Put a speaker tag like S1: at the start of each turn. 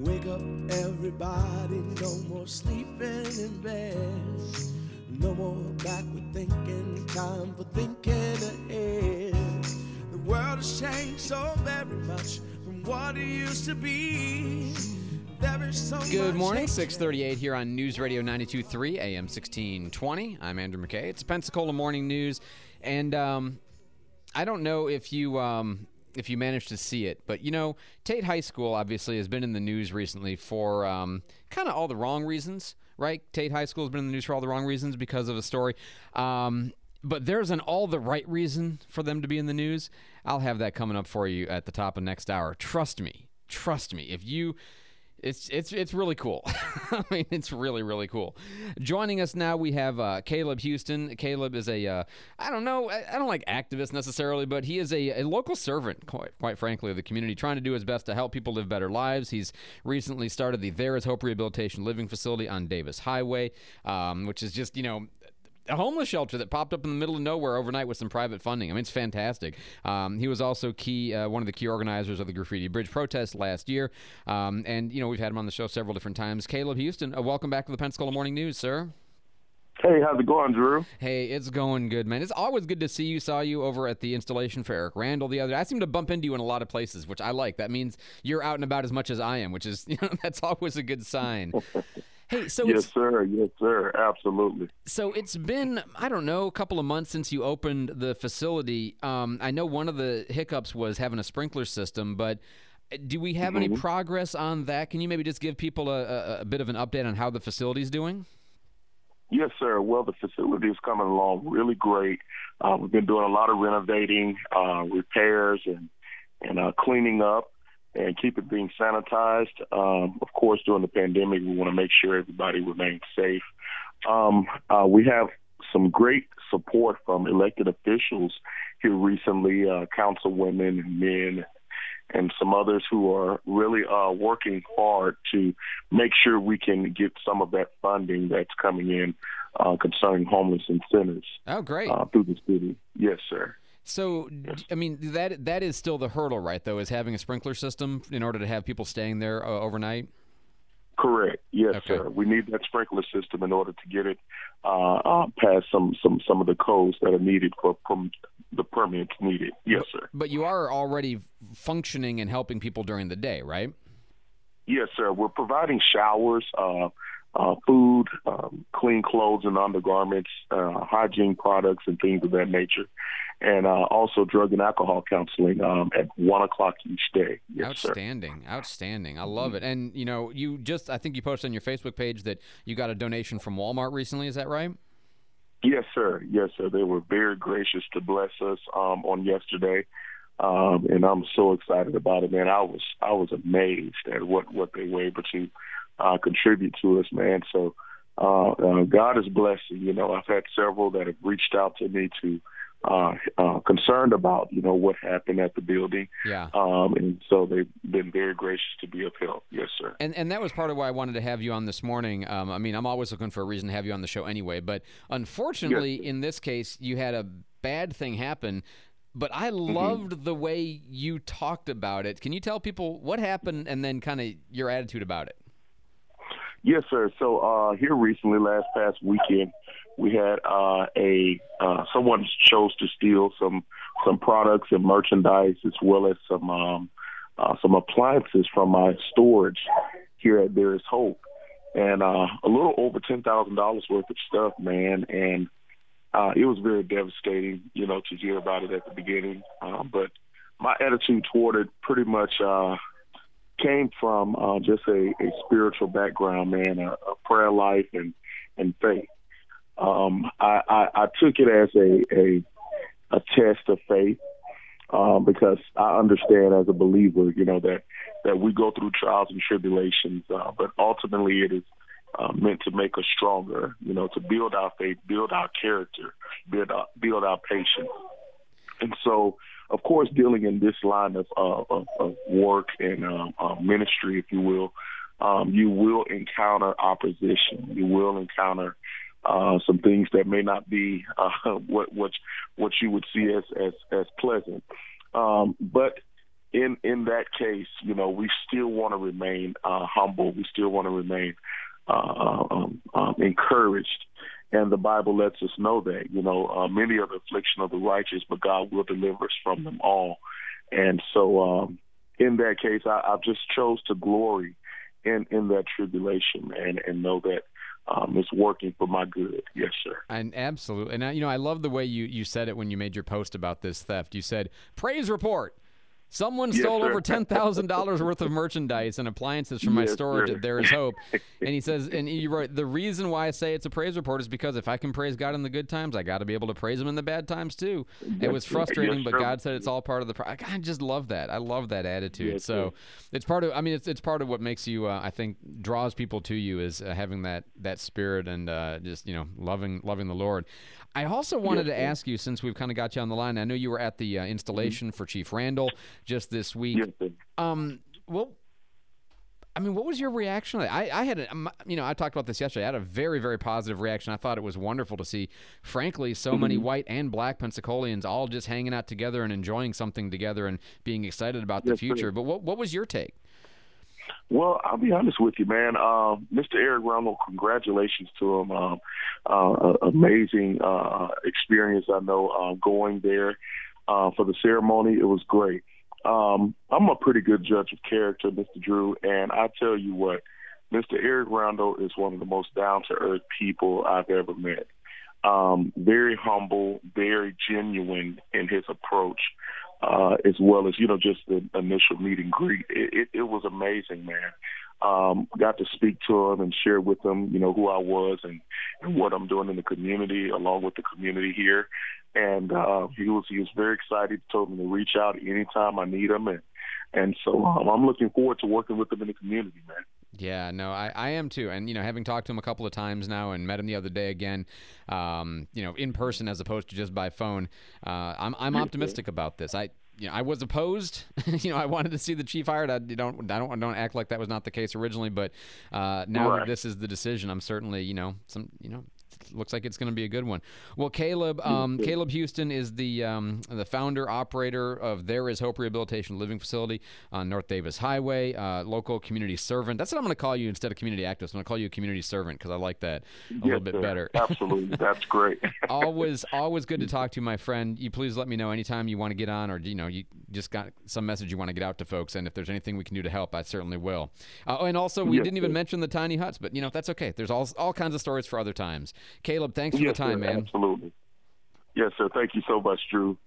S1: Wake up, everybody, no more sleeping in bed. No more backward thinking, time for thinking ahead. The world has changed so very much from what it used to be.
S2: Good morning, 6:38 here on News Radio 92.3 AM 1620. I'm Andrew McKay. It's Pensacola Morning News, and I don't know if you managed to see it, but Tate High School obviously has been in the news recently for kind of all the wrong reasons, right? Tate High School has been in the news for all the wrong reasons because of a story. But there's an all the right reason for them to be in the news. I'll have that coming up for you at the top of next hour. Trust me. It's really cool. I mean, it's really, really cool. Joining us now, we have Caleb Houston. Caleb is I don't like activist necessarily, but he is a local servant, quite frankly, of the community, trying to do his best to help people live better lives. He's recently started the There Is Hope Rehabilitation Living Facility on Davis Highway, which is just, a homeless shelter that popped up in the middle of nowhere overnight with some private funding. I mean, it's fantastic. He was also one of the key organizers of the Graffiti Bridge protest last year. And we've had him on the show several different times. Caleb Houston, welcome back to the Pensacola Morning News, sir.
S3: Hey, how's it going, Drew?
S2: Hey, it's going good, man. It's always good to see you. Saw you over at the installation for Eric Randall the other day. I seem to bump into you in a lot of places, which I like. That means you're out and about as much as I am, which is, that's always a good sign. Hey, so
S3: yes, sir, absolutely.
S2: So it's been, I don't know, a couple of months since you opened the facility. I know one of the hiccups was having a sprinkler system, but do we have any progress on that? Can you maybe just give people a bit of an update on how the facility's doing?
S3: Yes, sir. Well, the facility is coming along really great. We've been doing a lot of renovating, repairs, and cleaning up, and keep it being sanitized. Of course, during the pandemic, we want to make sure everybody remains safe. We have some great support from elected officials here recently, councilwomen and men, and some others who are really working hard to make sure we can get some of that funding that's coming in concerning homeless centers.
S2: Oh, great.
S3: Through the city. Yes, sir.
S2: So, I mean, that is still the hurdle, right, though, is having a sprinkler system in order to have people staying there overnight?
S3: Correct. Yes,
S2: okay.
S3: Sir. We need that sprinkler system in order to get it past some of the codes that are needed for the permits needed. Yes, sir.
S2: But you are already functioning and helping people during the day, right?
S3: Yes, sir. We're providing showers, food, clean clothes and undergarments, hygiene products and things of that nature, and also drug and alcohol counseling at 1 o'clock each day. Yes,
S2: Outstanding.
S3: Sir.
S2: Outstanding. I love it. And, I think you posted on your Facebook page that you got a donation from Walmart recently. Is that right?
S3: Yes, sir. Yes, sir. They were very gracious to bless us on yesterday. And I'm so excited about it, man. I was amazed at what they were able to contribute to us, man. So God is blessing. I've had several that have reached out to me to concerned about what happened at the building.
S2: Yeah.
S3: And so they've been very gracious to be of help. Yes, sir.
S2: And that was part of why I wanted to have you on this morning. I mean, I'm always looking for a reason to have you on the show anyway, but unfortunately,
S3: yes,
S2: in this case, you had a bad thing happen. But I loved the way you talked about it. Can you tell people what happened and then kind of your attitude about it?
S3: Yes, sir. So here recently, last past weekend, we had someone chose to steal some products and merchandise, as well as some appliances from my storage here at There Is Hope, and a little over $10,000 worth of stuff, man. And it was very devastating, to hear about it at the beginning. But my attitude toward it pretty much came from just a spiritual background, man, a prayer life and faith. I took it as a test of faith because I understand as a believer, that we go through trials and tribulations, but ultimately it is meant to make us stronger, to build our faith, build our character, build our patience. And so, of course, dealing in this line of work and ministry, if you will encounter opposition. You will encounter some things that may not be what you would see as pleasant. But in that case, we still want to remain humble. We still want to remain encouraged. And the Bible lets us know that, many are the affliction of the righteous, but God will deliver us from them all. And so in that case, I just chose to glory in that tribulation and know that it's working for my good. Yes, sir.
S2: And absolutely. And, I love the way you said it when you made your post about this theft. You said, praise report. Someone stole over $10,000 worth of merchandise and appliances from my storage at There Is Hope. And he says, and you wrote, the reason why I say it's a praise report is because if I can praise God in the good times, I got to be able to praise him in the bad times too. It was frustrating, but God said it's all part of the I just love that. I love that attitude. So it's part of, it's part of what makes you, I think, draws people to you is having that spirit and just, loving the Lord. I also wanted to ask you, since we've kind of got you on the line, I know you were at the installation for Chief Randall just this week. What was your reaction? I had, I talked about this yesterday. I had a very, very positive reaction. I thought it was wonderful to see, frankly, so many white and black Pensacolians all just hanging out together and enjoying something together and being excited about the future. But what was your take?
S3: Well, I'll be honest with you, man. Mr. Eric Randall, congratulations to him. Amazing experience, I know, going there for the ceremony. It was great. I'm a pretty good judge of character, Mr. Drew, and I tell you what, Mr. Eric Randall is one of the most down-to-earth people I've ever met. Very humble, very genuine in his approach. As well as, just the initial meet and greet. It was amazing, man. Got to speak to him and share with him, who I was and what I'm doing in the community, along with the community here. And he was very excited, told me to reach out anytime I need him. And so I'm looking forward to working with him in the community, man.
S2: Yeah, no, I am too. And, having talked to him a couple of times now and met him the other day again, in person as opposed to just by phone, I'm optimistic about this. I was opposed. I wanted to see the chief hired. I don't act like that was not the case originally, but now that this is the decision, I'm certainly, looks like it's going to be a good one. Well, Caleb Houston is the founder operator of There Is Hope Rehabilitation Living Facility on North Davis Highway. Local community servant. That's what I'm going to call you instead of community activist. I'm going to call you a community servant because I like that a little bit better.
S3: Absolutely, that's great.
S2: Always good to talk to you, my friend. You please let me know anytime you want to get on, or you just got some message you want to get out to folks. And if there's anything we can do to help, I certainly will. And also, we didn't even mention the tiny huts, but that's okay. There's all kinds of stories for other times. Caleb, thanks for the time, man.
S3: Absolutely. Yes, sir. Thank you so much, Drew.